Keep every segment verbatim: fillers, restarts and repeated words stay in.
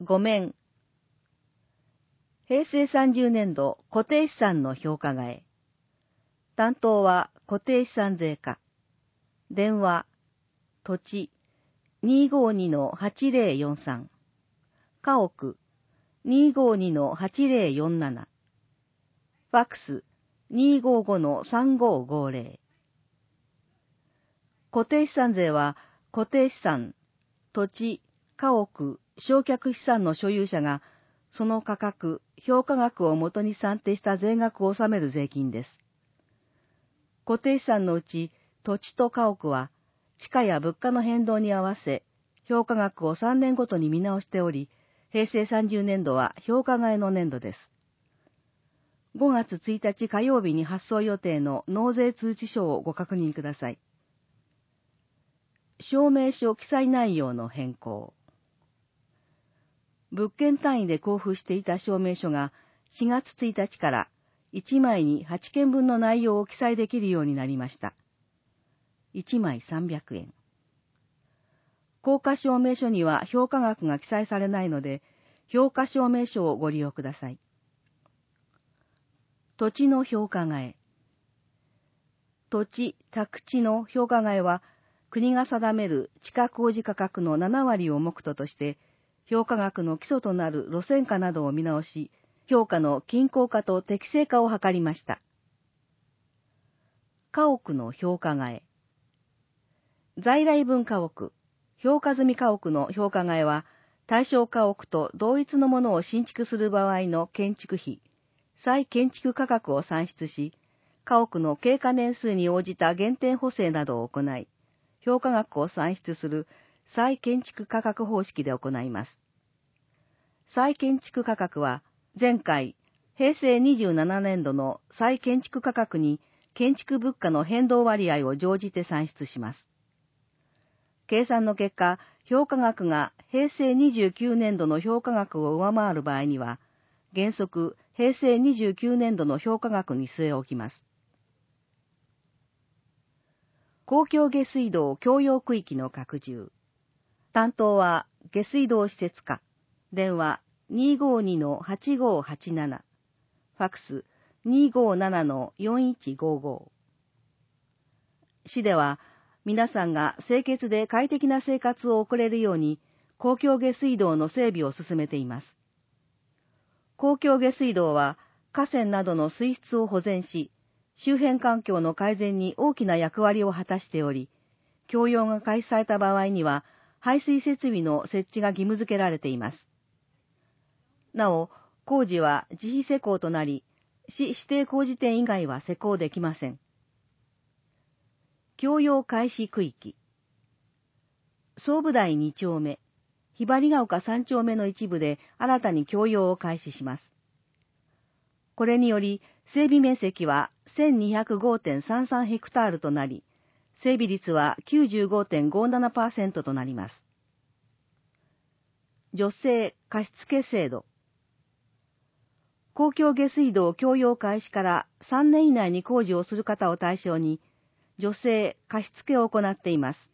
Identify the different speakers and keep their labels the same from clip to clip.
Speaker 1: ご面。平成さんじゅうねんど固定資産の評価替え。担当は固定資産税課。電話、土地 にーごーにのはちぜろよんさん。家屋 にーごーにのはちぜろよんなな。ファックス にーごーごのさんごーごーぜろ。固定資産税は固定資産、土地、家屋、償却資産の所有者がその価格、評価額をもとに算定した税額を納める税金です。固定資産のうち土地と家屋は地価や物価の変動に合わせ評価額をさんねんごとに見直しており、平成さんじゅうねんどは評価替えの年度です。ごがつついたち火曜日に発送予定の納税通知書をご確認ください。証明書記載内容の変更。物件単位で交付していた証明書がしがつついたちからいちまいにはちけんぶんの内容を記載できるようになりました。いちまいさんびゃくえん。効果証明書には評価額が記載されないので、評価証明書をご利用ください。土地の評価替え。土地、宅地の評価替えは、国が定める地価公示価格のななわりを目途として、評価額の基礎となる路線価などを見直し、評価の均衡化と適正化を図りました。家屋の評価替え。在来分家屋、評価済み家屋の評価替えは、対象家屋と同一のものを新築する場合の建築費、再建築価格を算出し、家屋の経過年数に応じた減点補正などを行い、評価額を算出する再建築価格方式で行います。再建築価格は、前回、平成にじゅうななねんどの再建築価格に建築物価の変動割合を乗じて算出します。計算の結果、評価額が平成にじゅうきゅうねんどの評価額を上回る場合には、原則平成にじゅうきゅうねんどの評価額に据え置きます。公共下水道共用区域の拡充。担当は下水道施設課。電話 にーごーにのはちごーはちなな。ファックス にーごーななのよんいちごーごー。市では皆さんが清潔で快適な生活を送れるように公共下水道の整備を進めています。公共下水道は河川などの水質を保全し、周辺環境の改善に大きな役割を果たしており、供用が開始された場合には排水設備の設置が義務付けられています。なお、工事は自費施工となり、市指定工事店以外は施工できません。供用開始区域。総武台にちょうめ、ひばりが丘さんちょうめの一部で新たに供用を開始します。これにより、整備面積は せんにひゃくごてんさんさん ヘクタールとなり、整備率は きゅうじゅうごてんごななパーセント となります。助成貸付制度。公共下水道供用開始からさんねん以内に工事をする方を対象に、助成貸付を行っています。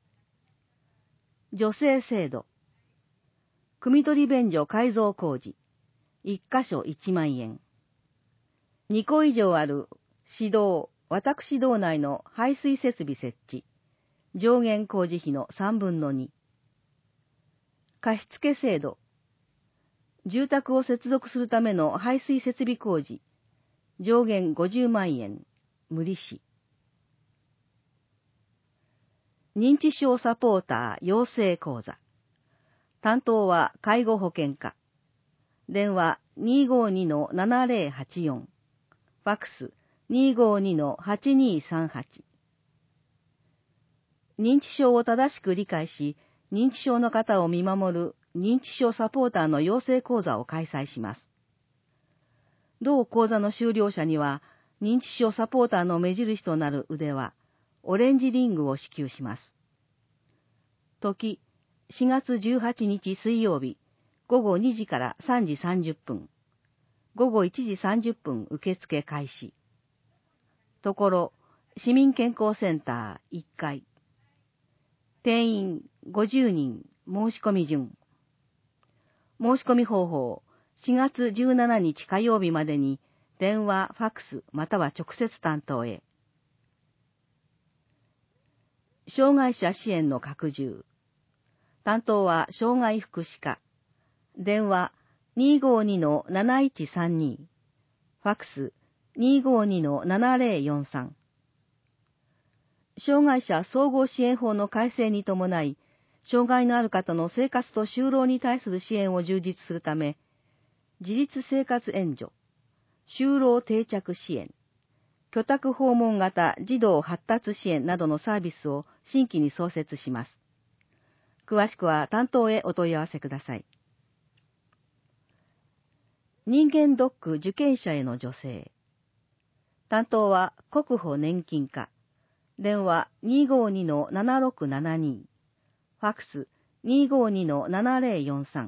Speaker 1: 助成制度。汲取便所改造工事。いっかしょいちまんえん。にこ以上ある市道、私道内の排水設備設置。上限工事費のさんぶんのに。貸付制度。住宅を接続するための排水設備工事。上限ごじゅうまんえん。無利子。認知症サポーター養成講座。担当は介護保険課。電話 にーごーにのななぜろはちよん。ファックス にーごーにのはちにーさんはち。認知症を正しく理解し、認知症の方を見守る認知症サポーターの養成講座を開催します。同講座の修了者には、認知症サポーターの目印となる腕輪、オレンジリングを支給します。時、しがつじゅうはちにち水曜日、ごごにじからさんじさんじゅっぷん。ごごいちじさんじゅっぷん受付開始。ところ、市民健康センターいっかい。定員ごじゅうにん申し込み順。 申し込み方法、しがつじゅうしちにち火曜日までに、電話、ファックス、または直接担当へ。障害者支援の拡充。担当は障害福祉課。電話 にーごーにのなないちさんに。ファックス にーごーにのななぜろよんさん。障害者総合支援法の改正に伴い、障害のある方の生活と就労に対する支援を充実するため、自立生活援助、就労定着支援、居宅訪問型児童発達支援などのサービスを新規に創設します。詳しくは担当へお問い合わせください。人間ドック受験者への助成。担当は国保年金課。電話 にーごーにのななろくななに。ファックス にーごーにのななぜろよんさん。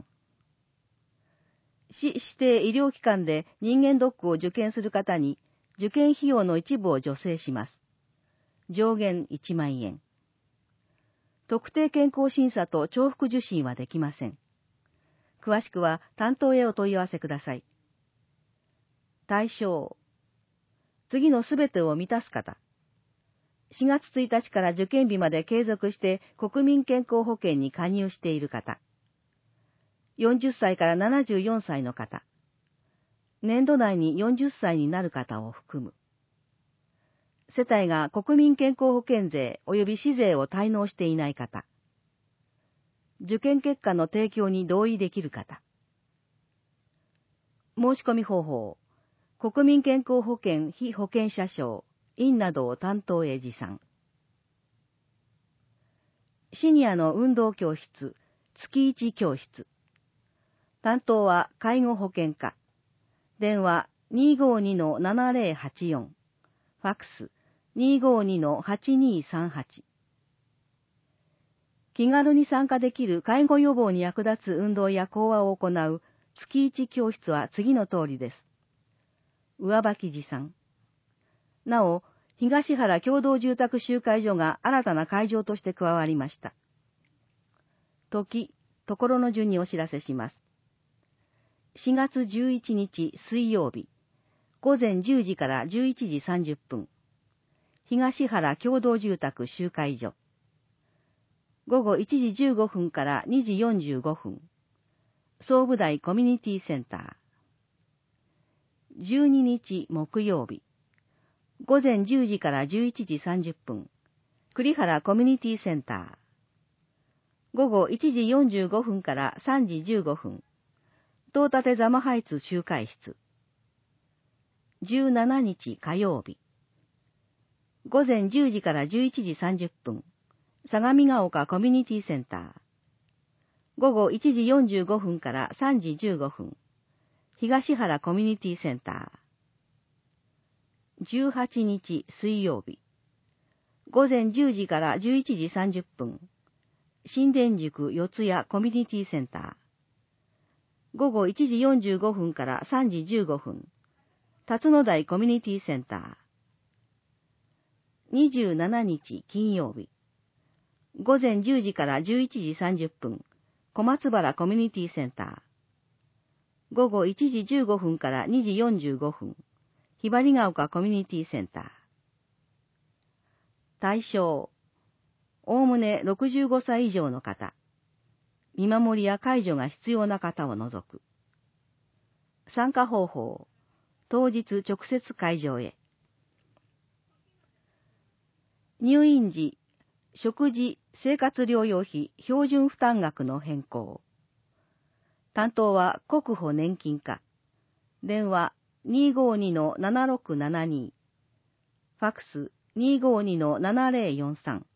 Speaker 1: 市指定医療機関で人間ドックを受験する方に受験費用の一部を助成します。上限いちまんえん。特定健康審査と重複受診はできません。詳しくは担当へお問い合わせください。対象。次のすべてを満たす方。しがつついたちから受験日まで継続して国民健康保険に加入している方。よんじゅっさいからななじゅうよんさいの方。年度内によんじゅっさいになる方を含む。世帯が国民健康保険税及び市税を滞納していない方。受験結果の提供に同意できる方。申し込み方法。国民健康保険被保険者証、院などを担当へ持参。シニアの運動教室、月いち教室。担当は介護保険課。電話 にーごーにのななぜろはちよん。ファックス にーごーにのはちにーさんはち。気軽に参加できる介護予防に役立つ運動や講話を行う月いち教室は次の通りです。上履持参。なお、東原共同住宅集会所が新たな会場として加わりました。時、ところの順にお知らせします。しがつじゅういちにち水曜日、ごぜんじゅうじからじゅういちじさんじゅっぷん、東原共同住宅集会所。ごごいちじじゅうごふんからにじよんじゅうごふん、総武大コミュニティセンター。じゅうににち木曜日、ごぜんじゅうじからじゅういちじさんじゅっぷん、栗原コミュニティセンター。ごごいちじよんじゅうごふんからさんじじゅうごふん、東立ザマハイツ集会室。じゅうしちにち火曜日、ごぜんじゅうじからじゅういちじさんじゅっぷん、相模ヶ丘コミュニティセンター。ごごいちじよんじゅうごふんからさんじじゅうごふん、東原コミュニティセンター。じゅうはちにち水曜日、ごぜんじゅうじからじゅういちじさんじゅっぷん、新田塾四谷コミュニティセンター。ごごいちじよんじゅうごふんからさんじじゅうごふん、辰野台コミュニティセンター。にじゅうしちにち金曜日、ごぜんじゅうじからじゅういちじさんじゅっぷん、小松原コミュニティセンター。ごごいちじじゅうごふんからにじよんじゅうごふん、ひばりが丘コミュニティセンター。対象、おおむねろくじゅうごさい以上の方、見守りや介助が必要な方を除く。参加方法、当日直接会場へ。入院時、食事、生活療養費標準負担額の変更。担当は国保年金課。電話 にーごーにのななろくななに。ファックス にーごーにのななぜろよんさん。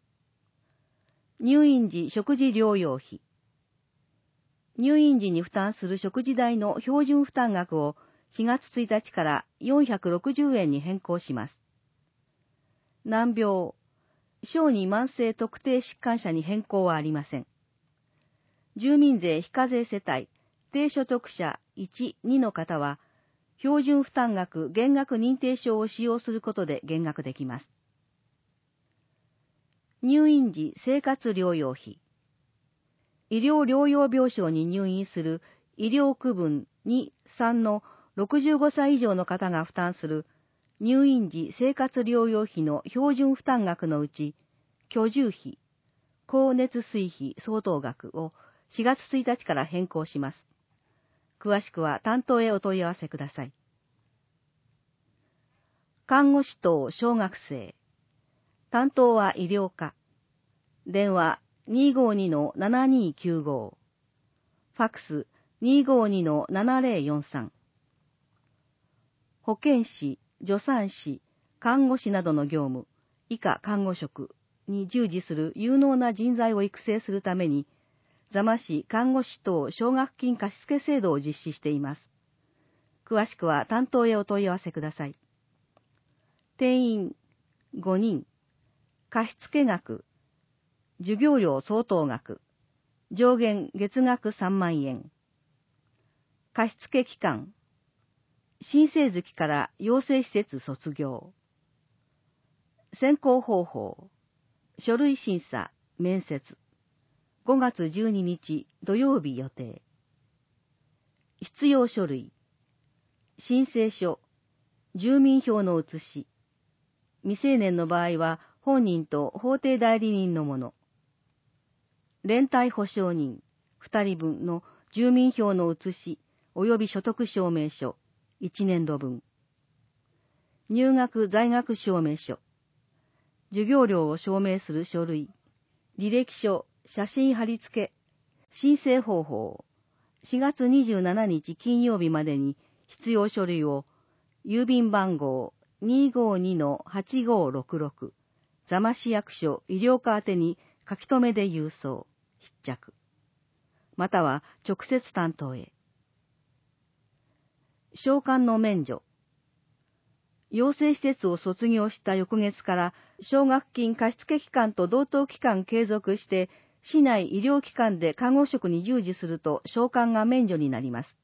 Speaker 1: 入院時食事療養費。入院時に負担する食事代の標準負担額をしがつついたちからよんひゃくろくじゅうえんに変更します。難病、小児慢性特定疾患者に変更はありません。住民税非課税世帯、低所得者いち、にの方は、標準負担額減額認定証を使用することで減額できます。入院時生活療養費。 医療療養病床に入院する医療区分に、さんのろくじゅうごさい以上の方が負担する入院時生活療養費の標準負担額のうち、居住費、光熱水費相当額をしがつついたちから変更します。詳しくは担当へお問い合わせください。看護師等小学生。担当は医療科。電話 にーごーにのななにーきゅうご。ファックス にーごーにのななぜろよんさん。保健師、助産師、看護師などの業務、以下看護職に従事する有能な人材を育成するために、座間市看護師等奨学金貸付制度を実施しています。詳しくは担当へお問い合わせください。定員ごにん、貸付額、授業料相当額、上限月額さんまんえん。貸付期間、新生月から養成施設卒業。選考方法、書類審査、面接。ごがつじゅうににち土曜日予定。必要書類、申請書、住民票の写し。未成年の場合は本人と法定代理人のもの。連帯保証人ふたりぶんの住民票の写し及び所得証明書いちねんどぶん。入学在学証明書。授業料を証明する書類。履歴書、写真貼り付け。申請方法。しがつにじゅうしちにち金曜日までに必要書類を郵便番号 にーごーにのはちごーろくろく 座間市役所医療課宛てに書き留めで郵送、必着。または直接担当へ。償還の免除。養成施設を卒業した翌月から奨学金貸付期間と同等期間継続して市内医療機関で看護職に従事すると償還が免除になります。